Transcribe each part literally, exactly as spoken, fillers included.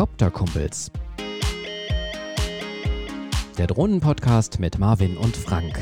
Copter-Kumpels. Der Drohnen-Podcast mit Marvin und Frank.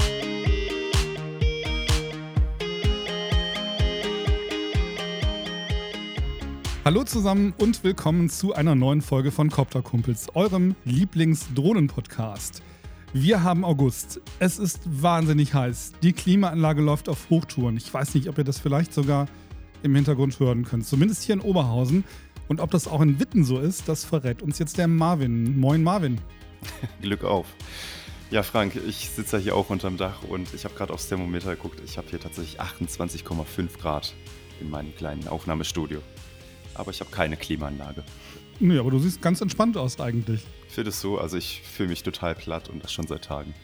Hallo zusammen und willkommen zu einer neuen Folge von Copter-Kumpels, eurem Lieblings-Drohnen-Podcast. Wir haben August. Es ist wahnsinnig heiß. Die Klimaanlage läuft auf Hochtouren. Ich weiß nicht, ob ihr das vielleicht sogar im Hintergrund hören könnt. Zumindest hier in Oberhausen. Und ob das auch in Witten so ist, das verrät uns jetzt der Marvin. Moin Marvin. Glück auf. Ja, Frank, ich sitze ja hier auch unterm Dach und ich habe gerade aufs Thermometer geguckt. Ich habe hier tatsächlich achtundzwanzig Komma fünf Grad in meinem kleinen Aufnahmestudio. Aber ich habe keine Klimaanlage. Nee, aber du siehst ganz entspannt aus eigentlich. Ich finde es so, also ich fühle mich total platt und das schon seit Tagen.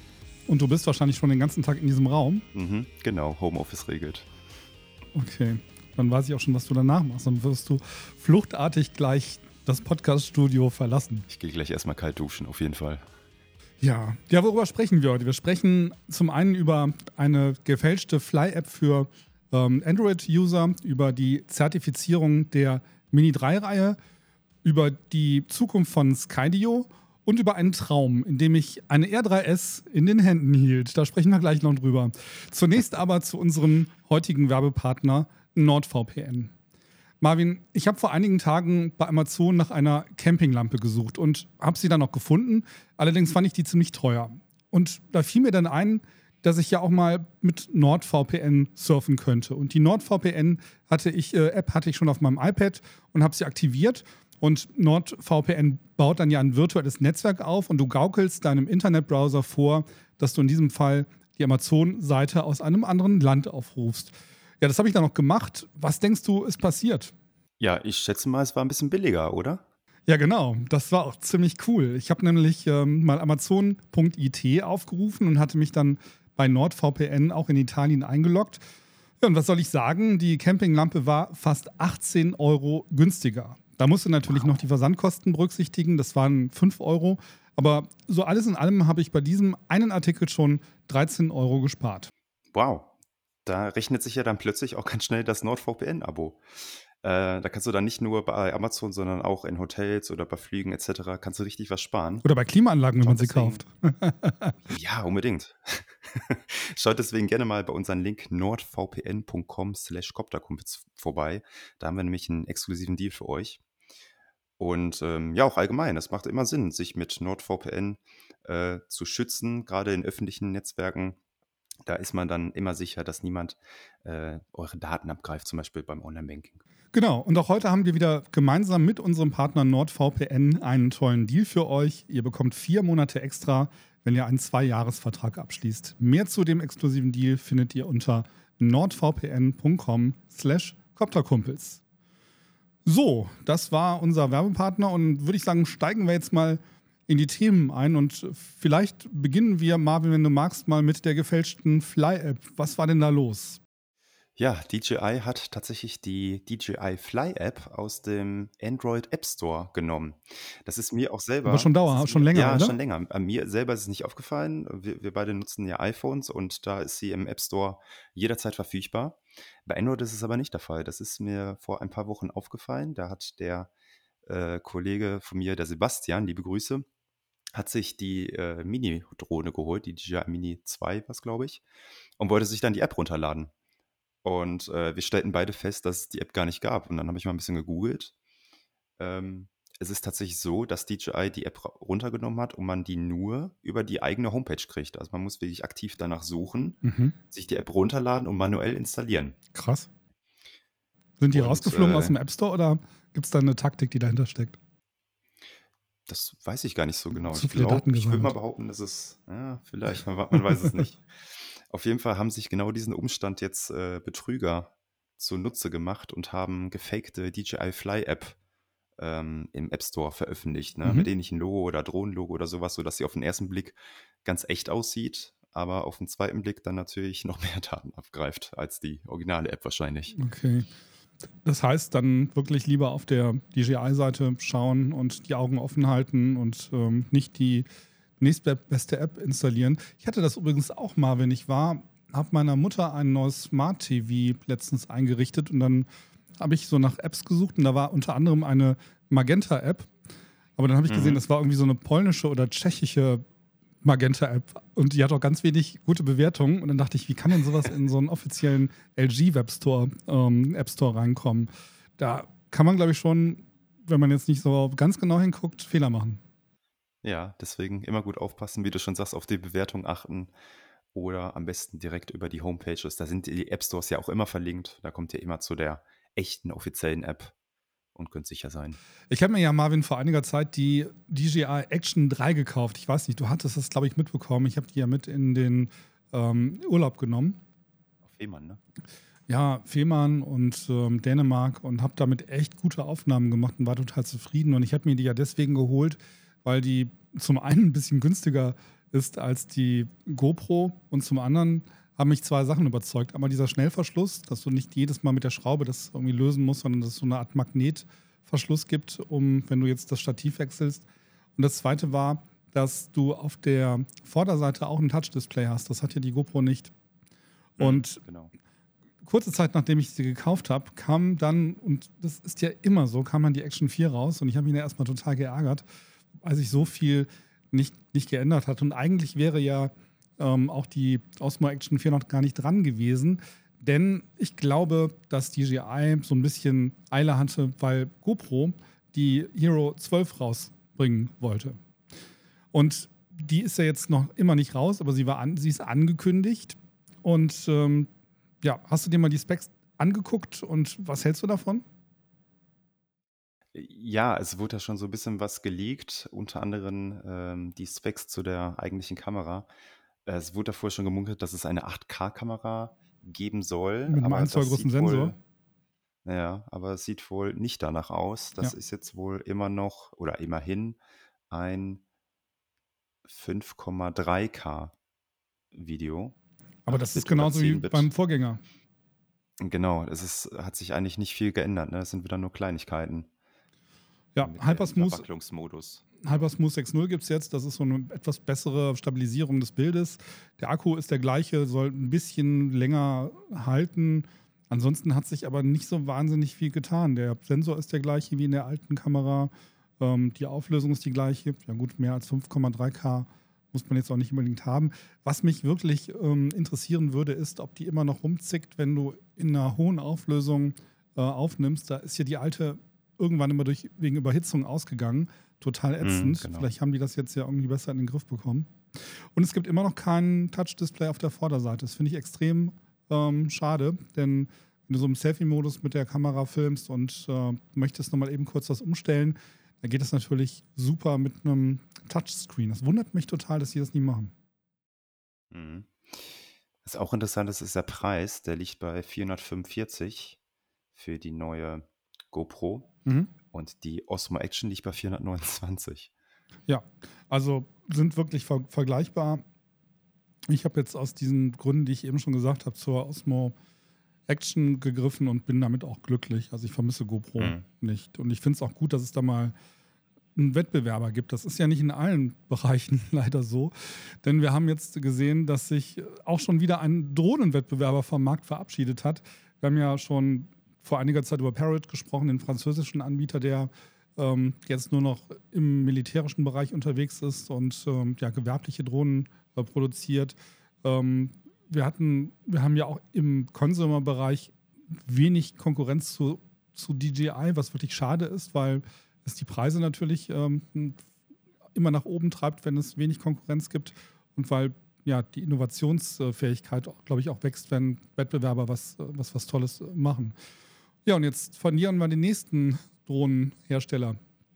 Und du bist wahrscheinlich schon den ganzen Tag in diesem Raum? Mhm, genau, Homeoffice regelt. Okay, dann weiß ich auch schon, was du danach machst. Dann wirst du fluchtartig gleich das Podcast-Studio verlassen. Ich gehe gleich erstmal kalt duschen, auf jeden Fall. Ja, ja, worüber sprechen wir heute? Wir sprechen zum einen über eine gefälschte Fly-App für ähm, Android-User, über die Zertifizierung der Mini drei Reihe, über die Zukunft von Skydio und über einen Traum, in dem ich eine R drei S in den Händen hielt. Da sprechen wir gleich noch drüber. Zunächst aber zu unserem heutigen Werbepartner NordVPN. Marvin, ich habe vor einigen Tagen bei Amazon nach einer Campinglampe gesucht und habe sie dann noch gefunden. Allerdings fand ich die ziemlich teuer. Und da fiel mir dann ein, dass ich ja auch mal mit NordVPN surfen könnte. Und die NordVPN hatte ich, äh, App hatte ich schon auf meinem iPad und habe sie aktiviert. Und NordVPN baut dann ja ein virtuelles Netzwerk auf und du gaukelst deinem Internetbrowser vor, dass du in diesem Fall die Amazon-Seite aus einem anderen Land aufrufst. Ja, das habe ich dann noch gemacht. Was denkst du, ist passiert? Ja, ich schätze mal, es war ein bisschen billiger, oder? Ja, genau. Das war auch ziemlich cool. Ich habe nämlich ähm, mal Amazon Punkt I T aufgerufen und hatte mich dann bei NordVPN auch in Italien eingeloggt. Ja, und was soll ich sagen? Die Campinglampe war fast achtzehn Euro günstiger. Da musst du natürlich wow. noch die Versandkosten berücksichtigen. Das waren fünf Euro. Aber so alles in allem habe ich bei diesem einen Artikel schon dreizehn Euro gespart. Wow. Da rechnet sich ja dann plötzlich auch ganz schnell das NordVPN-Abo. Äh, da kannst du dann nicht nur bei Amazon, sondern auch in Hotels oder bei Flügen et cetera kannst du richtig was sparen. Oder bei Klimaanlagen, wenn man sie kauft. Ja, unbedingt. Schaut deswegen gerne mal bei unserem Link nordvpn punkt com slash copterkumpels vorbei. Da haben wir nämlich einen exklusiven Deal für euch. Und ähm, ja, auch allgemein, es macht immer Sinn, sich mit NordVPN äh, zu schützen, gerade in öffentlichen Netzwerken. Da ist man dann immer sicher, dass niemand äh, eure Daten abgreift, zum Beispiel beim Online-Banking. Genau, und auch heute haben wir wieder gemeinsam mit unserem Partner NordVPN einen tollen Deal für euch. Ihr bekommt vier Monate extra, wenn ihr einen Zwei-Jahres-Vertrag abschließt. Mehr zu dem exklusiven Deal findet ihr unter nordvpn punkt com slash copterkumpels. So, das war unser Werbepartner und würde ich sagen, steigen wir jetzt mal in die Themen ein und vielleicht beginnen wir, Marvin, wenn du magst, mal mit der gefälschten Fly-App. Was war denn da los? Ja, D J I hat tatsächlich die D J I Fly-App aus dem Android App Store genommen. Das ist mir auch selber... Aber schon dauer, schon mir, länger, ja, oder? Ja, schon länger. An mir selber ist es nicht aufgefallen. Wir, wir beide nutzen ja iPhones und da ist sie im App Store jederzeit verfügbar. Bei Android ist es aber nicht der Fall. Das ist mir vor ein paar Wochen aufgefallen. Da hat der äh, Kollege von mir, der Sebastian, liebe Grüße, hat sich die äh, Mini-Drohne geholt, die D J I Mini zwei, was glaube ich, und wollte sich dann die App runterladen. Und äh, wir stellten beide fest, dass es die App gar nicht gab. Und dann habe ich mal ein bisschen gegoogelt. Ähm, es ist tatsächlich so, dass D J I die App runtergenommen hat und man die nur über die eigene Homepage kriegt. Also man muss wirklich aktiv danach suchen, mhm. sich die App runterladen und manuell installieren. Krass. Sind die und, rausgeflogen äh, aus dem App Store oder gibt es da eine Taktik, die dahinter steckt? Das weiß ich gar nicht so genau. Zu Ich viele glaube, Daten ich würde mal gesammelt. behaupten, dass es, ja, vielleicht, man, man weiß es nicht. Auf jeden Fall haben sich genau diesen Umstand jetzt äh, Betrüger zunutze gemacht und haben gefakte D J I Fly App ähm, im App Store veröffentlicht, ne? Mhm. Mit ähnlichem Logo oder Drohnenlogo oder sowas, sodass sie auf den ersten Blick ganz echt aussieht, aber auf den zweiten Blick dann natürlich noch mehr Daten abgreift als die originale App wahrscheinlich. Okay. Das heißt, dann wirklich lieber auf der D J I-Seite schauen und die Augen offen halten und ähm, nicht die nächstbeste App installieren. Ich hatte das übrigens auch mal, wenn ich war, habe meiner Mutter ein neues Smart T V letztens eingerichtet und dann habe ich so nach Apps gesucht und da war unter anderem eine Magenta-App. Aber dann habe ich gesehen, Mhm. das war irgendwie so eine polnische oder tschechische Magenta-App und die hat auch ganz wenig gute Bewertungen. Und dann dachte ich, wie kann denn sowas in so einen offiziellen L G-Webstore, ähm, App Store reinkommen? Da kann man, glaube ich, schon, wenn man jetzt nicht so ganz genau hinguckt, Fehler machen. Ja, deswegen immer gut aufpassen, wie du schon sagst, auf die Bewertung achten oder am besten direkt über die Homepages. Da sind die App Stores ja auch immer verlinkt. Da kommt ihr immer zu der echten offiziellen App und könnt sicher sein. Ich habe mir ja, Marvin, vor einiger Zeit die D J I Action drei gekauft. Ich weiß nicht, du hattest das, glaube ich, mitbekommen. Ich habe die ja mit in den ähm, Urlaub genommen. Auf Fehmarn, ne? Ja, Fehmarn und ähm, Dänemark und habe damit echt gute Aufnahmen gemacht und war total zufrieden. Und ich habe mir die ja deswegen geholt, weil die zum einen ein bisschen günstiger ist als die GoPro und zum anderen haben mich zwei Sachen überzeugt. Einmal dieser Schnellverschluss, dass du nicht jedes Mal mit der Schraube das irgendwie lösen musst, sondern dass es so eine Art Magnetverschluss gibt, um, wenn du jetzt das Stativ wechselst. Und das zweite war, dass du auf der Vorderseite auch ein Touch-Display hast. Das hat ja die GoPro nicht. Mhm, Und genau. kurze Zeit nachdem ich sie gekauft habe, kam dann, und das ist ja immer so, kam dann die Action vier raus und ich habe mich ja erstmal total geärgert, weil sich so viel nicht, nicht geändert hat. Und eigentlich wäre ja ähm, auch die Osmo Action vier noch gar nicht dran gewesen, denn ich glaube, dass D J I so ein bisschen Eile hatte, weil GoPro die Hero zwölf rausbringen wollte. Und die ist ja jetzt noch immer nicht raus, aber sie, war an, sie ist angekündigt. Und ähm, ja, hast du dir mal die Specs angeguckt und was hältst du davon? Ja, es wurde ja schon so ein bisschen was geleakt, unter anderem ähm, die Specs zu der eigentlichen Kamera. Äh, Es wurde davor schon gemunkelt, dass es eine acht K-Kamera geben soll, Mit einem aber ein Zoll das großen sieht Sensor. wohl, naja, aber es sieht wohl nicht danach aus. Ja. Das ist jetzt wohl immer noch oder immerhin ein fünf Komma drei K Video, Aber das ist acht Bit oder genauso wie zehn beim Bit. Vorgänger. Genau, es ist, hat sich eigentlich nicht viel geändert. Ne? Es sind wieder nur Kleinigkeiten Ja, mit dem Hypersmooth, Überwacklungsmodus. Hypersmooth sechs Punkt null gibt es jetzt. Das ist so eine etwas bessere Stabilisierung des Bildes. Der Akku ist der gleiche, soll ein bisschen länger halten. Ansonsten hat sich aber nicht so wahnsinnig viel getan. Der Sensor ist der gleiche wie in der alten Kamera. Ähm, die Auflösung ist die gleiche. Ja gut, mehr als fünf Komma drei K muss man jetzt auch nicht unbedingt haben. Was mich wirklich ähm, interessieren würde, ist, ob die immer noch rumzickt, wenn du in einer hohen Auflösung äh, aufnimmst. Da ist ja die alte irgendwann immer durch, wegen Überhitzung ausgegangen. Total Mhm, ätzend. genau. Vielleicht haben die das jetzt ja irgendwie besser in den Griff bekommen. Und es gibt immer noch kein Touch-Display auf der Vorderseite. Das finde ich extrem ähm, schade, denn wenn du so im Selfie-Modus mit der Kamera filmst und äh, möchtest nochmal eben kurz was umstellen, dann geht das natürlich super mit einem Touchscreen. Das wundert mich total, dass sie das nie machen. Mhm. Was auch interessant ist, ist der Preis. Der liegt bei vierhundertfünfundvierzig für die neue GoPro Mhm. und die Osmo Action liegt bei vierhundertneunundzwanzig. Ja, also sind wirklich ver vergleichbar. Ich habe jetzt aus diesen Gründen, die ich eben schon gesagt habe, zur Osmo Action gegriffen und bin damit auch glücklich. Also ich vermisse GoPro Mhm. nicht. Und ich finde es auch gut, dass es da mal einen Wettbewerber gibt. Das ist ja nicht in allen Bereichen leider so. Denn wir haben jetzt gesehen, dass sich auch schon wieder ein Drohnenwettbewerber vom Markt verabschiedet hat. Wir haben ja schon vor einiger Zeit über Parrot gesprochen, den französischen Anbieter, der ähm, jetzt nur noch im militärischen Bereich unterwegs ist und ähm, ja, gewerbliche Drohnen äh, produziert. Ähm, wir, hatten, wir haben ja auch im Consumer-Bereich wenig Konkurrenz zu, zu D J I, was wirklich schade ist, weil es die Preise natürlich ähm, immer nach oben treibt, wenn es wenig Konkurrenz gibt und weil ja, die Innovationsfähigkeit, glaube ich, auch wächst, wenn Wettbewerber was, was, was Tolles machen. Ja, und jetzt verlieren wir den nächsten Drohnenhersteller.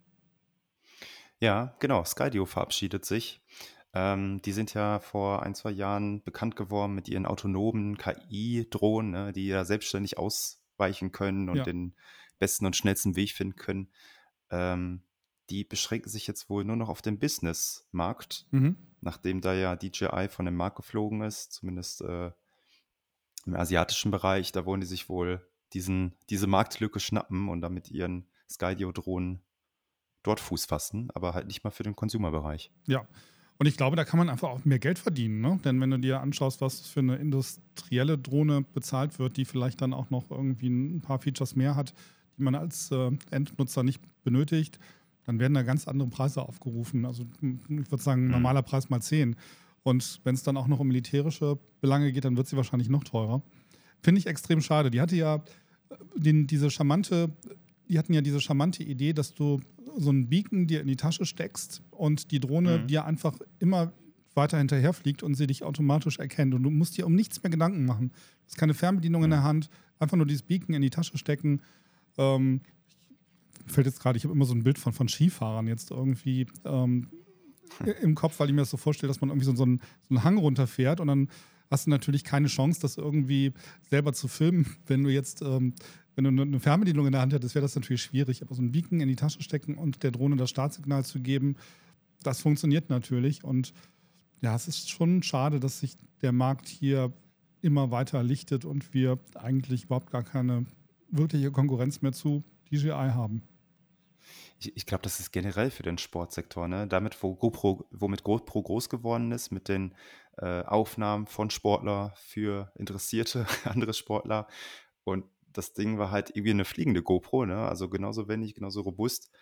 Ja, genau. Skydio verabschiedet sich. Ähm, die sind ja vor ein, zwei Jahren bekannt geworden mit ihren autonomen K I-Drohnen, ne, die ja selbstständig ausweichen können und Ja. den besten und schnellsten Weg finden können. Ähm, die beschränken sich jetzt wohl nur noch auf den Business-Markt, Mhm. nachdem da ja D J I von dem Markt geflogen ist, zumindest äh, im asiatischen Bereich. Da wollen die sich wohl diesen, diese Marktlücke schnappen und dann mit ihren Skydio-Drohnen dort Fuß fassen, aber halt nicht mal für den Consumer-Bereich. Ja. Und ich glaube, da kann man einfach auch mehr Geld verdienen. Ne? Denn wenn du dir anschaust, was für eine industrielle Drohne bezahlt wird, die vielleicht dann auch noch irgendwie ein paar Features mehr hat, die man als äh, Endnutzer nicht benötigt, dann werden da ganz andere Preise aufgerufen. Also ich würde sagen, Mhm. normaler Preis mal zehn. Und wenn es dann auch noch um militärische Belange geht, dann wird sie wahrscheinlich noch teurer. Finde ich extrem schade. Die hatte ja äh, den, diese charmante, die hatten ja diese charmante Idee, dass du so einen Beacon dir in die Tasche steckst und die Drohne Mhm. dir einfach immer weiter hinterherfliegt und sie dich automatisch erkennt. Und du musst dir um nichts mehr Gedanken machen. Du hast keine Fernbedienung in der Hand, einfach nur dieses Beacon in die Tasche stecken. Ähm, fällt jetzt gerade, ich habe immer so ein Bild von, von Skifahrern jetzt irgendwie ähm, im Kopf, weil ich mir das so vorstelle, dass man irgendwie so, so, einen, so einen Hang runterfährt und dann hast du natürlich keine Chance, das irgendwie selber zu filmen. Wenn du jetzt, ähm, wenn du eine Fernbedienung in der Hand hättest, wäre das natürlich schwierig. Aber so ein Beacon in die Tasche stecken und der Drohne das Startsignal zu geben, das funktioniert natürlich. Und ja, es ist schon schade, dass sich der Markt hier immer weiter lichtet und wir eigentlich überhaupt gar keine wirkliche Konkurrenz mehr zu D J I haben. Ich, ich glaube, das ist generell für den Sportsektor, ne? Damit, wo GoPro, womit GoPro groß geworden ist, mit den äh, Aufnahmen von Sportler für interessierte andere Sportler. Und das Ding war halt irgendwie eine fliegende GoPro, ne? Also genauso wendig, genauso robust.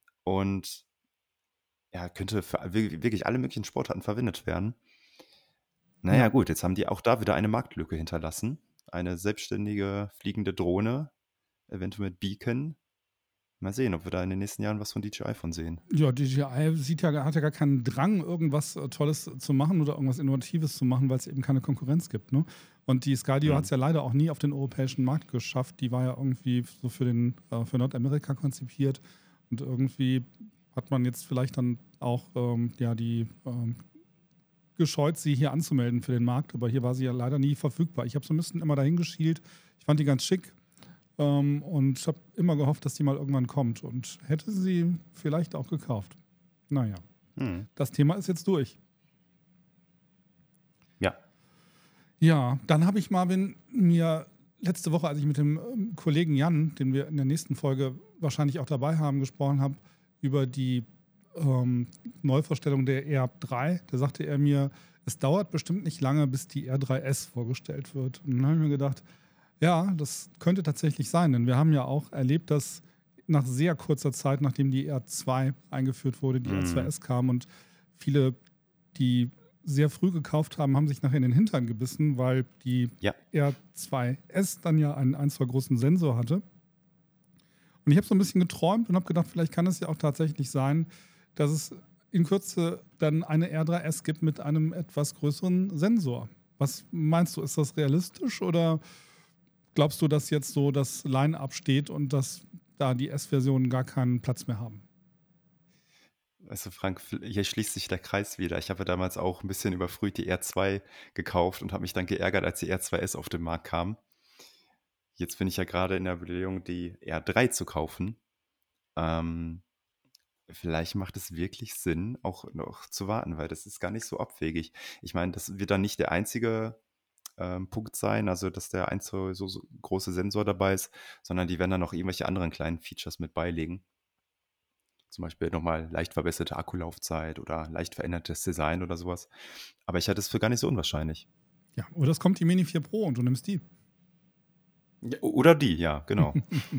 Und ja, könnte für wir- wirklich alle möglichen Sportarten verwendet werden. Naja, Ja. gut, jetzt haben die auch da wieder eine Marktlücke hinterlassen. Eine selbstständige fliegende Drohne, eventuell mit Beacon. Mal sehen, ob wir da in den nächsten Jahren was von D J I von sehen. Ja, D J I sieht ja, hat ja gar keinen Drang, irgendwas äh, Tolles zu machen oder irgendwas Innovatives zu machen, weil es eben keine Konkurrenz gibt. Ne? Und die Skydio Mhm. hat es ja leider auch nie auf den europäischen Markt geschafft. Die war ja irgendwie so für, den, äh, für Nordamerika konzipiert. Und irgendwie hat man jetzt vielleicht dann auch ähm, ja, die ähm, gescheut, sie hier anzumelden für den Markt. Aber hier war sie ja leider nie verfügbar. Ich habe so ein bisschen immer dahin geschielt. Ich fand die ganz schick. Ähm, und habe immer gehofft, dass die mal irgendwann kommt. Und hätte sie vielleicht auch gekauft. Naja, Hm. das Thema ist jetzt durch. Ja. Ja, dann habe ich, Marvin, mir letzte Woche, als ich mit dem ähm, Kollegen Jan, den wir in der nächsten Folge wahrscheinlich auch dabei haben, gesprochen habe, über die ähm, Neuvorstellung der R drei, da sagte er mir, es dauert bestimmt nicht lange, bis die R drei S vorgestellt wird. Und dann habe ich mir gedacht, ja, das könnte tatsächlich sein, denn wir haben ja auch erlebt, dass nach sehr kurzer Zeit, nachdem die R zwei eingeführt wurde, die Mhm. R zwei S kam und viele, die sehr früh gekauft haben, haben sich nachher in den Hintern gebissen, weil die Ja. R zwei S dann ja einen ein, zwei großen Sensor hatte. Und ich habe so ein bisschen geträumt und habe gedacht, vielleicht kann es ja auch tatsächlich sein, dass es in Kürze dann eine R drei S gibt mit einem etwas größeren Sensor. Was meinst du, ist das realistisch oder glaubst du, dass jetzt so das Line-Up steht und dass da die S-Versionen gar keinen Platz mehr haben? Also Frank, hier schließt sich der Kreis wieder. Ich habe damals auch ein bisschen überfrüht die R zwei gekauft und habe mich dann geärgert, als die R zwei S auf den Markt kam. Jetzt bin ich ja gerade in der Überlegung, die R drei zu kaufen. Ähm, vielleicht macht es wirklich Sinn, auch noch zu warten, weil das ist gar nicht so abwegig. Ich meine, das wird dann nicht der einzige ähm, Punkt sein, also dass der einzige so, so große Sensor dabei ist, sondern die werden dann noch irgendwelche anderen kleinen Features mit beilegen. Zum Beispiel nochmal leicht verbesserte Akkulaufzeit oder leicht verändertes Design oder sowas. Aber ich halte es für gar nicht so unwahrscheinlich. Ja, oder es kommt die Mini vier Pro und du nimmst die. Ja, oder die, ja, genau.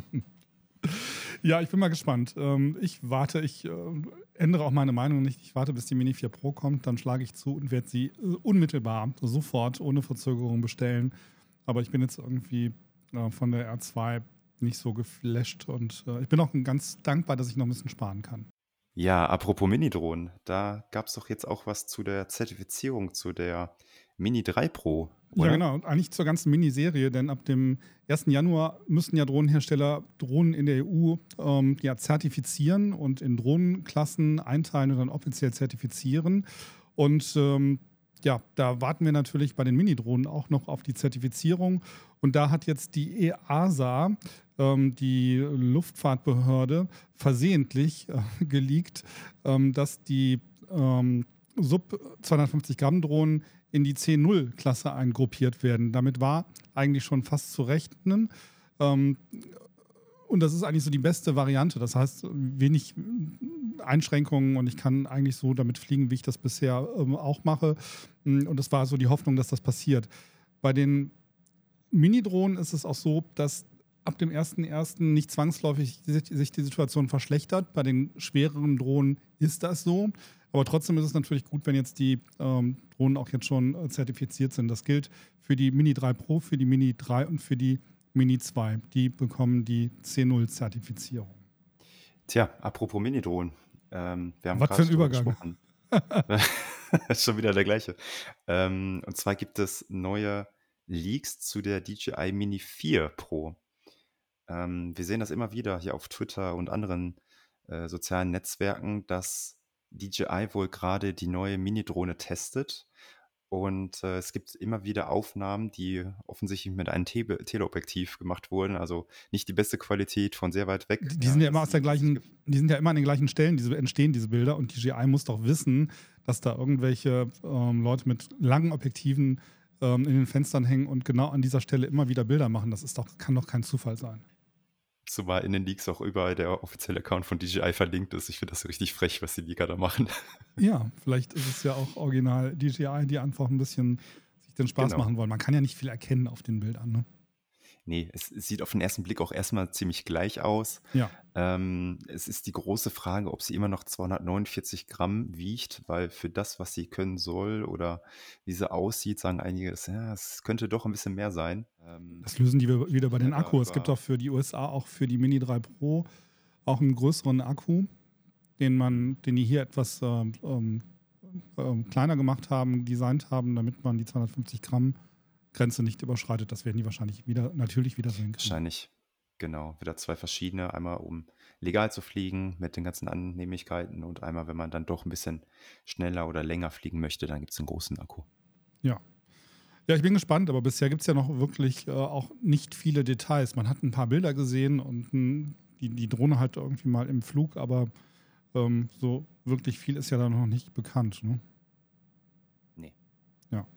Ja, ich bin mal gespannt. Ähm, ich warte, ich äh, ändere auch meine Meinung nicht. Ich warte, bis die Mini vier Pro kommt, dann schlage ich zu und werde sie äh, unmittelbar, sofort, ohne Verzögerung bestellen. Aber ich bin jetzt irgendwie äh, von der R zwei nicht so geflasht und äh, ich bin auch ganz dankbar, dass ich noch ein bisschen sparen kann. Ja, apropos Mini-Drohnen, da gab es doch jetzt auch was zu der Zertifizierung zu der Mini drei Pro, oder? Ja, genau. Eigentlich zur ganzen Miniserie, denn ab dem ersten Januar müssen ja Drohnenhersteller Drohnen in der E U ähm, ja, zertifizieren und in Drohnenklassen einteilen und dann offiziell zertifizieren. Und ähm, ja, da warten wir natürlich bei den Mini-Drohnen auch noch auf die Zertifizierung. Und da hat jetzt die E A S A, ähm, die Luftfahrtbehörde, versehentlich äh, geleakt, ähm, dass die ähm, Sub zweihundertfünfzig Gramm Drohnen in die C null Klasse eingruppiert werden. Damit war eigentlich schon fast zu rechnen. Ähm, und das ist eigentlich so die beste Variante. Das heißt, wenig Einschränkungen und ich kann eigentlich so damit fliegen, wie ich das bisher ähm, auch mache. Und das war so die Hoffnung, dass das passiert. Bei den Mini-Drohnen ist es auch so, dass ab dem ersten ersten nicht zwangsläufig sich die Situation verschlechtert. Bei den schwereren Drohnen ist das so. Aber trotzdem ist es natürlich gut, wenn jetzt die ähm, Drohnen auch jetzt schon äh, zertifiziert sind. Das gilt für die Mini drei Pro, für die Mini drei und für die Mini zwei. Die bekommen die C null Zertifizierung. Tja, apropos Mini-Drohnen. Ähm, wir haben Was gerade für ein drüber Übergang. gesprochen. Ist schon wieder der gleiche. Ähm, und zwar gibt es neue Leaks zu der D J I Mini vier Pro. Ähm, wir sehen das immer wieder hier auf Twitter und anderen äh, sozialen Netzwerken, dass D J I wohl gerade die neue Mini-Drohne testet. Und äh, es gibt immer wieder Aufnahmen, die offensichtlich mit einem Tele Teleobjektiv gemacht wurden. Also nicht die beste Qualität, von sehr weit weg. Die, die sind ja immer aus der das sieht- gleichen, die sind ja immer an den gleichen Stellen, diese entstehen diese Bilder und D J I muss doch wissen, dass da irgendwelche ähm, Leute mit langen Objektiven ähm, in den Fenstern hängen und genau an dieser Stelle immer wieder Bilder machen. Das ist doch, kann doch kein Zufall sein. Zumal in den Leaks auch überall der offizielle Account von D J I verlinkt ist. Ich finde das richtig frech, was die Leaker da machen. Ja, vielleicht ist es ja auch original D J I, die einfach ein bisschen sich den Spaß Genau. machen wollen. Man kann ja nicht viel erkennen auf den Bildern. Ne? Nee, es, es sieht auf den ersten Blick auch erstmal ziemlich gleich aus. Ja. Ähm, es ist die große Frage, ob sie immer noch zweihundertneunundvierzig Gramm wiegt, weil für das, was sie können soll oder wie sie aussieht, sagen einige, das, ja, es könnte doch ein bisschen mehr sein. Ähm, Das lösen die wieder bei den Ja, Akku. Es aber- gibt auch für die U S A, auch für die Mini drei Pro, auch einen größeren Akku, den man, den die hier etwas ähm, ähm, ähm, kleiner gemacht haben, designt haben, damit man die zweihundertfünfzig Gramm Grenze nicht überschreitet. Das werden die wahrscheinlich wieder, natürlich wieder sehen können. Wahrscheinlich, genau. Wieder zwei verschiedene. Einmal, um legal zu fliegen mit den ganzen Annehmlichkeiten und einmal, wenn man dann doch ein bisschen schneller oder länger fliegen möchte, dann gibt es einen großen Akku. Ja. Ja, ich bin gespannt, aber bisher gibt es ja noch wirklich äh, auch nicht viele Details. Man hat ein paar Bilder gesehen und mh, die, die Drohne halt irgendwie mal im Flug, aber ähm, so wirklich viel ist ja da noch nicht bekannt. Ne? Nee. Ja.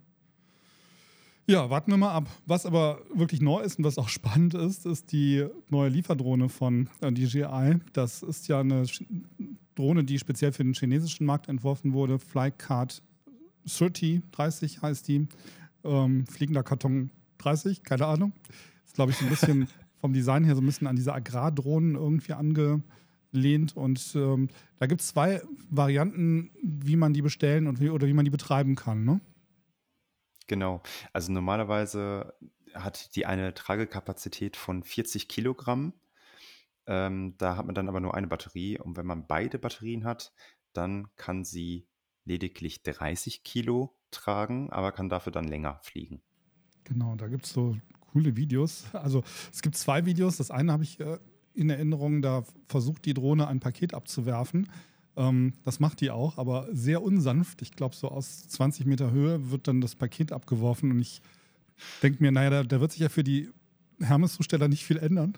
Ja, warten wir mal ab. Was aber wirklich neu ist und was auch spannend ist, ist die neue Lieferdrohne von äh, D J I. Das ist ja eine Sch- Drohne, die speziell für den chinesischen Markt entworfen wurde. Flycard dreißig, dreißig heißt die. Ähm, fliegender Karton dreißig, keine Ahnung. Ist, glaube ich, so ein bisschen vom Design her so ein bisschen an diese Agrardrohnen irgendwie angelehnt. Und ähm, da gibt es zwei Varianten, wie man die bestellen und wie, oder wie man die betreiben kann. Ne? Genau. Also normalerweise hat die eine Tragekapazität von vierzig Kilogramm. Ähm, da hat man dann aber nur eine Batterie. Und wenn man beide Batterien hat, dann kann sie lediglich dreißig Kilo tragen, aber kann dafür dann länger fliegen. Genau, da gibt es so coole Videos. Also es gibt zwei Videos. Das eine habe ich äh, in Erinnerung, da versucht die Drohne ein Paket abzuwerfen. Ähm, das macht die auch, aber sehr unsanft. Ich glaube, so aus zwanzig Meter Höhe wird dann das Paket abgeworfen. Und ich denke mir, naja, da, da wird sich ja für die Hermes-Zusteller nicht viel ändern.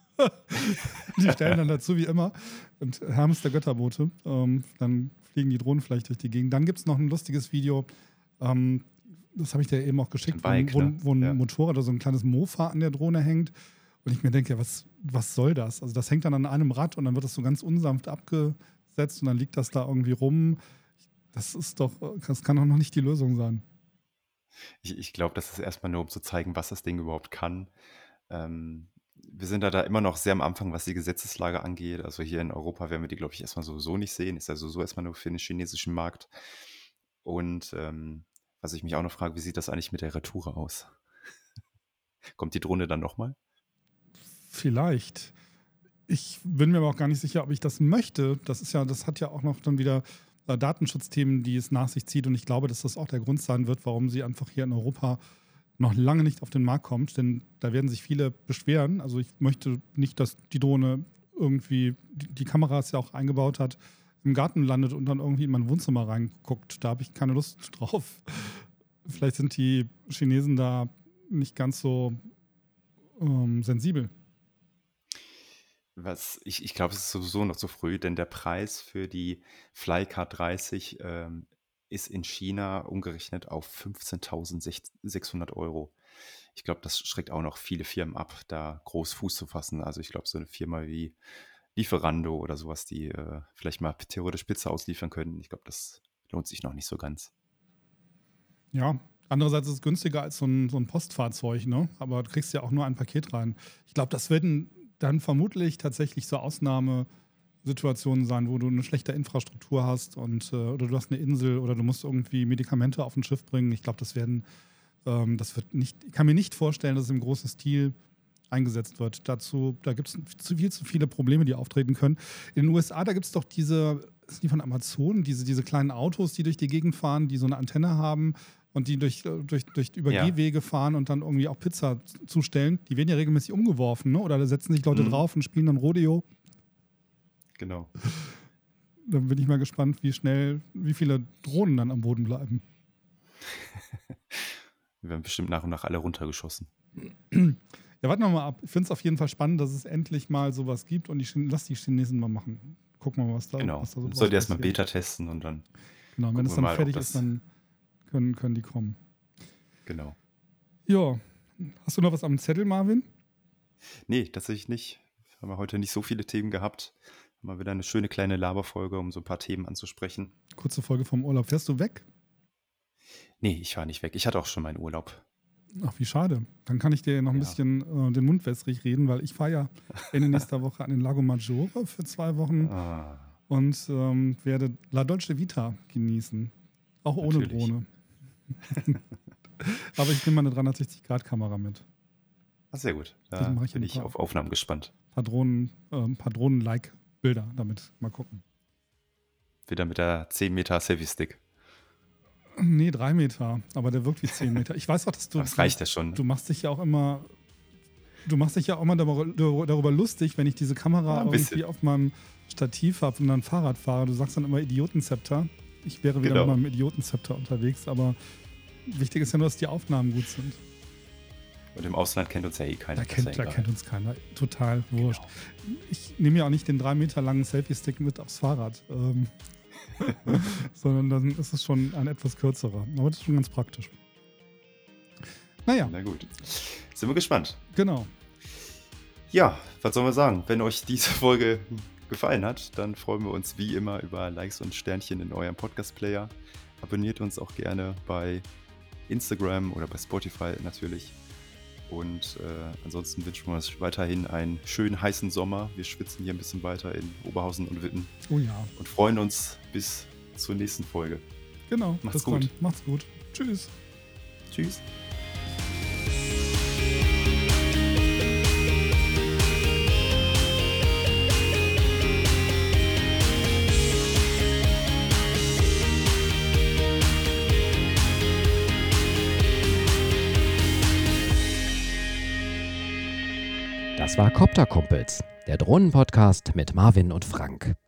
Die stellen dann dazu wie immer. Und Hermes der Götterbote. Ähm, dann fliegen die Drohnen vielleicht durch die Gegend. Dann gibt es noch ein lustiges Video. Ähm, das habe ich dir eben auch geschickt, Ein Bike, wo, ne? wo, wo ein Ja. Motorrad oder so ein kleines Mofa an der Drohne hängt. Und ich mir denke, was, was soll das? Also das hängt dann an einem Rad und dann wird das so ganz unsanft abgesetzt und dann liegt das da irgendwie rum. Das ist doch, das kann doch noch nicht die Lösung sein. Ich, ich glaube, das ist erstmal nur, um zu zeigen, was das Ding überhaupt kann. Ähm, wir sind da, da immer noch sehr am Anfang, was die Gesetzeslage angeht. Also hier in Europa werden wir die, glaube ich, erstmal sowieso nicht sehen. Ist ja sowieso erstmal nur für den chinesischen Markt. Und ähm, was ich mich auch noch frage, wie sieht das eigentlich mit der Retoure aus? Kommt die Drohne dann nochmal? Vielleicht. Ich bin mir aber auch gar nicht sicher, ob ich das möchte. Das ist ja, das hat ja auch noch dann wieder äh, Datenschutzthemen, die es nach sich zieht. Und ich glaube, dass das auch der Grund sein wird, warum sie einfach hier in Europa noch lange nicht auf den Markt kommt. Denn da werden sich viele beschweren. Also ich möchte nicht, dass die Drohne irgendwie, die, die Kameras ja auch eingebaut hat, im Garten landet und dann irgendwie in mein Wohnzimmer reinguckt. Da habe ich keine Lust drauf. Vielleicht sind die Chinesen da nicht ganz so ähm, sensibel. Was, ich ich glaube, es ist sowieso noch zu früh, denn der Preis für die Flycard dreißig ähm, ist in China umgerechnet auf fünfzehntausendsechshundert Euro. Ich glaube, das schreckt auch noch viele Firmen ab, da groß Fuß zu fassen. Also ich glaube, so eine Firma wie Lieferando oder sowas, die äh, vielleicht mal theoretisch Pizza ausliefern können. Ich glaube, das lohnt sich noch nicht so ganz. Ja, andererseits ist es günstiger als so ein, so ein Postfahrzeug, ne? Aber du kriegst ja auch nur ein Paket rein. Ich glaube, das werden dann vermutlich tatsächlich so Ausnahmesituationen sein, wo du eine schlechte Infrastruktur hast und äh, oder du hast eine Insel oder du musst irgendwie Medikamente auf ein Schiff bringen. Ich glaube, das werden, ähm, das wird nicht, ich kann mir nicht vorstellen, dass es im großen Stil eingesetzt wird. Dazu, da gibt es zu viel zu viele Probleme, die auftreten können. In den U S A, da gibt es doch diese, das sind die von Amazon, diese, diese kleinen Autos, die durch die Gegend fahren, die so eine Antenne haben und die durch, durch, durch über Ja. Gehwege fahren und dann irgendwie auch Pizza zustellen. Die werden ja regelmäßig umgeworfen, ne? Oder da setzen sich Leute Mhm. drauf und spielen dann Rodeo. Genau. Dann bin ich mal gespannt, wie schnell, wie viele Drohnen dann am Boden bleiben. Wir werden bestimmt nach und nach alle runtergeschossen. Ja, warten wir mal ab. Ich finde es auf jeden Fall spannend, dass es endlich mal sowas gibt und die, Chin- lass die Chinesen mal machen. Gucken wir mal, was da, Genau. was da so Sollt ihr draus erstmal passiert. Beta testen und dann, Genau, und wenn gucken es wir dann mal, ob fertig das- ist, dann können, können die kommen. genau. Ja, hast du noch was am Zettel, Marvin? Nee, tatsächlich nicht. Haben wir heute nicht so viele Themen gehabt. Mal wieder eine schöne kleine Laberfolge, um so ein paar Themen anzusprechen. Kurze Folge vom Urlaub. Fährst du weg? Nee, ich war nicht weg. Ich hatte auch schon meinen Urlaub. Ach, wie schade. Dann kann ich dir noch ein Ja. bisschen äh, den Mund wässrig reden, weil ich fahre ja Ende nächster Woche an den Lago Maggiore für zwei Wochen Ah, und ähm, werde La Dolce Vita genießen. Auch ohne Natürlich. Drohne. Aber ich nehme meine dreihundertsechzig-Grad-Kamera mit. ah, sehr gut. Das Da mache ich bin ein ich paar- auf Aufnahmen gespannt. Ein paar Drohnen, äh, ein paar Drohnen-like-Bilder damit. Mal gucken. Wieder mit der zehn Meter Selfie-Stick. Nee, drei Meter. Aber der wirkt wie zehn Meter. Ich weiß auch, dass du. Das reicht ja schon. Du machst dich ja auch immer. Du machst dich ja auch immer darüber, darüber lustig, wenn ich diese Kamera Ja, ein irgendwie bisschen. auf meinem Stativ habe und dann Fahrrad fahre. Du sagst dann immer Idiotenzepter. Ich wäre wieder Genau. mit meinem Idiotenzepter unterwegs, aber wichtig ist ja nur, dass die Aufnahmen gut sind. Und im Ausland kennt uns ja eh keiner. Da das ist kennt, ja da egal. kennt uns keiner. Total wurscht. Genau. Ich nehme ja auch nicht den drei Meter langen Selfie-Stick mit aufs Fahrrad. Ähm, sondern dann ist es schon ein etwas kürzerer. Aber das ist schon ganz praktisch. Naja, Na gut. Sind wir gespannt. genau. Ja, was sollen wir sagen? Wenn euch diese Folge gefallen hat, dann freuen wir uns wie immer über Likes und Sternchen in eurem Podcast-Player. Abonniert uns auch gerne bei Instagram oder bei Spotify natürlich. Und äh, ansonsten wünschen wir uns weiterhin einen schönen heißen Sommer. Wir schwitzen hier ein bisschen weiter in Oberhausen und Witten Oh ja, und freuen uns bis zur nächsten Folge. genau. Macht's Bis dann. gut. Macht's gut. Tschüss. Tschüss. Das war Copter Kumpels, der Drohnenpodcast mit Marvin und Frank.